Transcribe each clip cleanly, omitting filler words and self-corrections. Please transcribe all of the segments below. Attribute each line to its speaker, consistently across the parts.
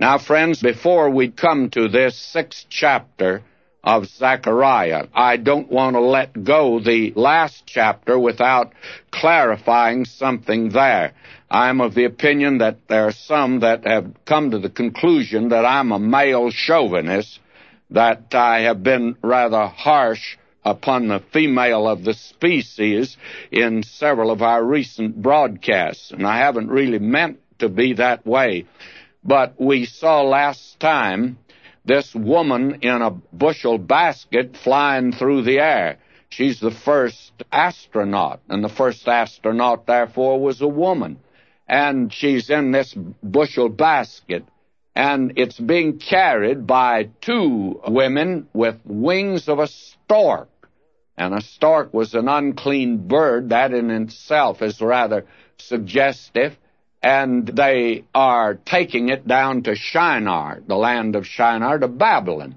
Speaker 1: Now, friends, before we come to this 6th chapter of Zechariah, I don't want to let go the last chapter without clarifying something there. I'm of the opinion that there are some that have come to the conclusion that I'm a male chauvinist, that I have been rather harsh upon the female of the species in several of our recent broadcasts, and I haven't really meant to be that way. But we saw last time this woman in a bushel basket flying through the air. She's the first astronaut, and the first astronaut, therefore, was a woman. And she's in this bushel basket, and it's being carried by 2 women with wings of a stork. And a stork was an unclean bird. That in itself is rather suggestive. And they are taking it down to Shinar, the land of Shinar, to Babylon.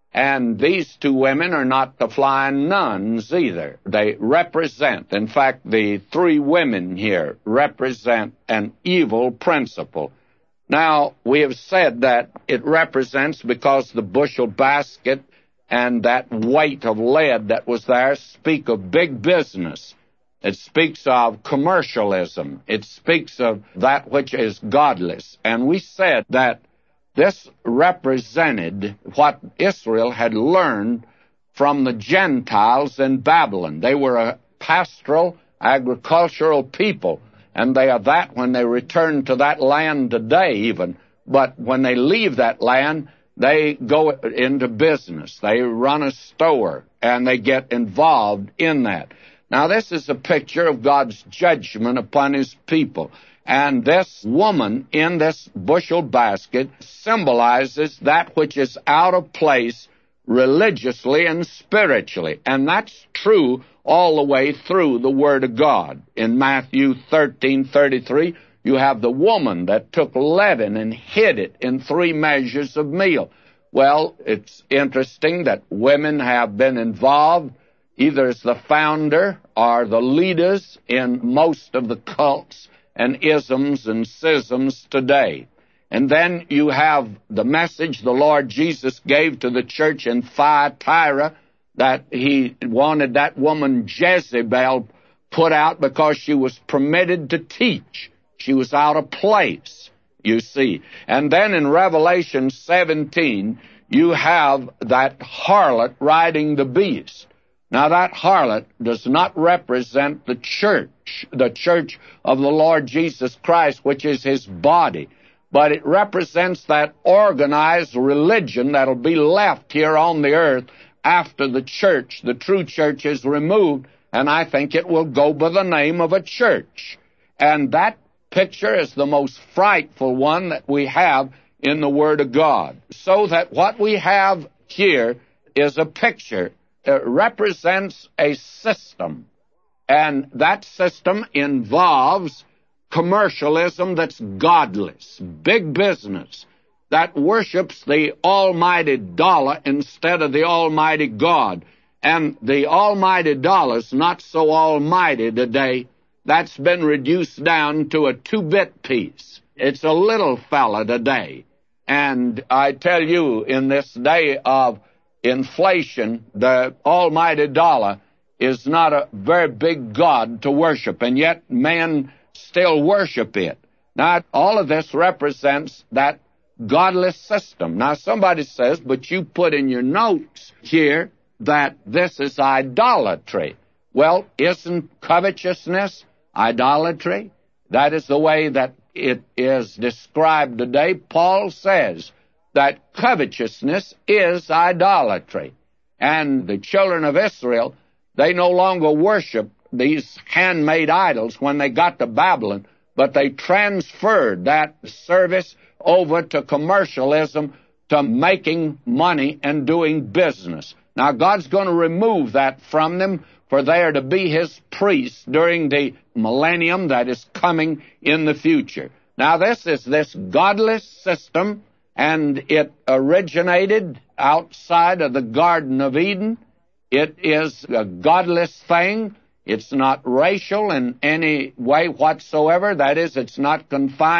Speaker 1: And these 2 women are not the flying nuns either. They represent, in fact, the 3 women here represent an evil principle. Now, we have said that it represents because the bushel basket and that weight of lead that was there speak of big business. It speaks of commercialism. It speaks of that which is godless. And we said that this represented what Israel had learned from the Gentiles in Babylon. They were a pastoral, agricultural people, and they are that when they return to that land today even. But when they leave that land, they go into business. They run a store, and they get involved in that. Now, this is a picture of God's judgment upon His people. And this woman in this bushel basket symbolizes that which is out of place religiously and spiritually. And that's true all the way through the Word of God. In Matthew 13:33, you have the woman that took leaven and hid it in 3 measures of meal. Well, it's interesting that women have been involved either as the founder or the leaders in most of the cults and isms and schisms today. And then you have the message the Lord Jesus gave to the church in Thyatira, that He wanted that woman Jezebel put out because she was permitted to teach. She was out of place, you see. And then in Revelation 17, you have that harlot riding the beast. Now, that harlot does not represent the church of the Lord Jesus Christ, which is His body, but it represents that organized religion that'll be left here on the earth after the church, the true church, is removed, and I think it will go by the name of a church. And that picture is the most frightful one that we have in the Word of God. So that what we have here is a picture. It represents a system, and that system involves commercialism that's godless, big business, that worships the almighty dollar instead of the almighty God. And the almighty dollar's not so almighty today. That's been reduced down to a 2-bit piece. It's a little fella today. And I tell you, in this day of inflation, the almighty dollar is not a very big God to worship, and yet men still worship it. Now, all of this represents that godless system. Now, somebody says, but you put in your notes here that this is idolatry. Well, isn't covetousness idolatry? That is the way that it is described today. Paul says that covetousness is idolatry. And the children of Israel, they no longer worship these handmade idols when they got to Babylon, but they transferred that service over to commercialism, to making money and doing business. Now, God's going to remove that from them, for they are to be His priests during the millennium that is coming in the future. Now, this is this godless system, and it originated outside of the Garden of Eden. It is a godless thing. It's not racial in any way whatsoever. That is, it's not confined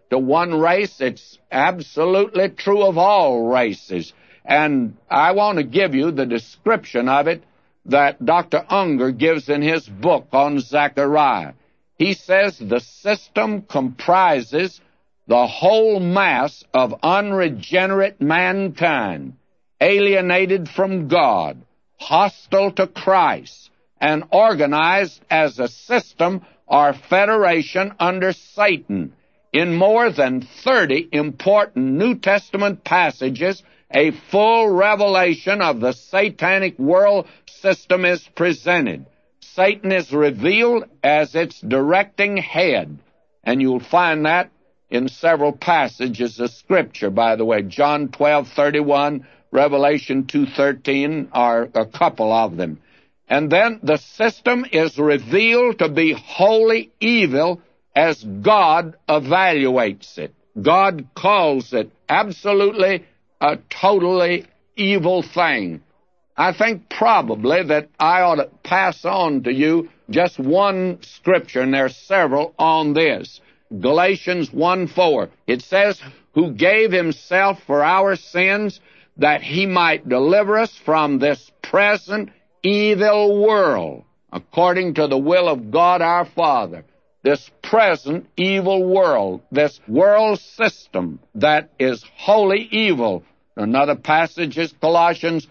Speaker 1: to one race. It's absolutely true of all races. And I want to give you the description of it that Dr. Unger gives in his book on Zechariah. He says the system comprises the whole mass of unregenerate mankind, alienated from God, hostile to Christ, and organized as a system or federation under Satan. In more than 30 important New Testament passages, a full revelation of the satanic world system is presented. Satan is revealed as its directing head, and you'll find that in several passages of Scripture, by the way. John 12:31, Revelation 2:13 are a couple of them. And then the system is revealed to be wholly evil as God evaluates it. God calls it absolutely a totally evil thing. I think probably that I ought to pass on to you just one scripture, and there are several on this. Galatians 1:4. It says, who gave himself for our sins that he might deliver us from this present evil world, according to the will of God our Father. This present evil world, this world system that is wholly evil. Another passage is Colossians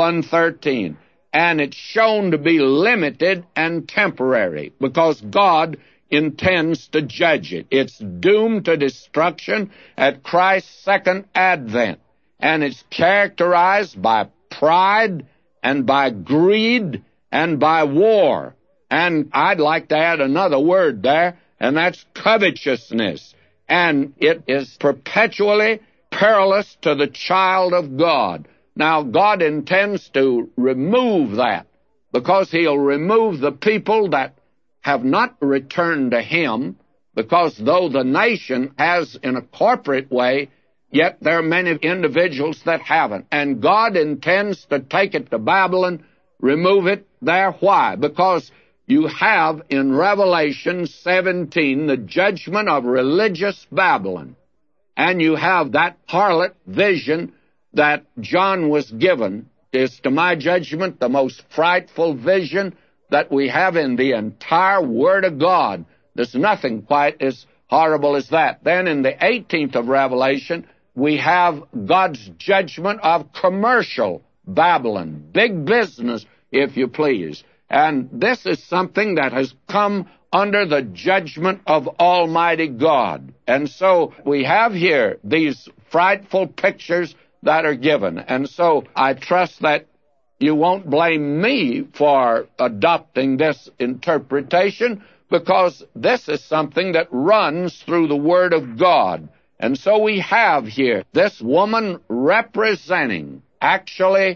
Speaker 1: 1:13. And it's shown to be limited and temporary because God intends to judge it. It's doomed to destruction at Christ's second advent. And it's characterized by pride and by greed and by war. And I'd like to add another word there, and that's covetousness. And it is perpetually perilous to the child of God. Now, God intends to remove that because he'll remove the people that have not returned to him, because though the nation has in a corporate way, yet there are many individuals that haven't. And God intends to take it to Babylon, remove it there. Why? Because you have in Revelation 17 the judgment of religious Babylon. And you have that harlot vision that John was given is, to my judgment, the most frightful vision that we have in the entire Word of God. There's nothing quite as horrible as that. Then in the 18th of Revelation, we have God's judgment of commercial Babylon, big business, if you please. And this is something that has come under the judgment of Almighty God. And so we have here these frightful pictures that are given. And so I trust that you won't blame me for adopting this interpretation, because this is something that runs through the Word of God. And so we have here this woman representing actually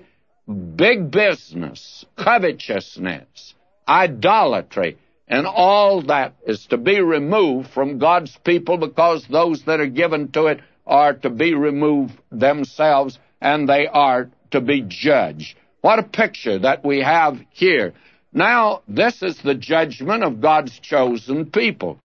Speaker 1: big business, covetousness, idolatry, and all that is to be removed from God's people, because those that are given to it are to be removed themselves, and they are to be judged. What a picture that we have here. Now, this is the judgment of God's chosen people.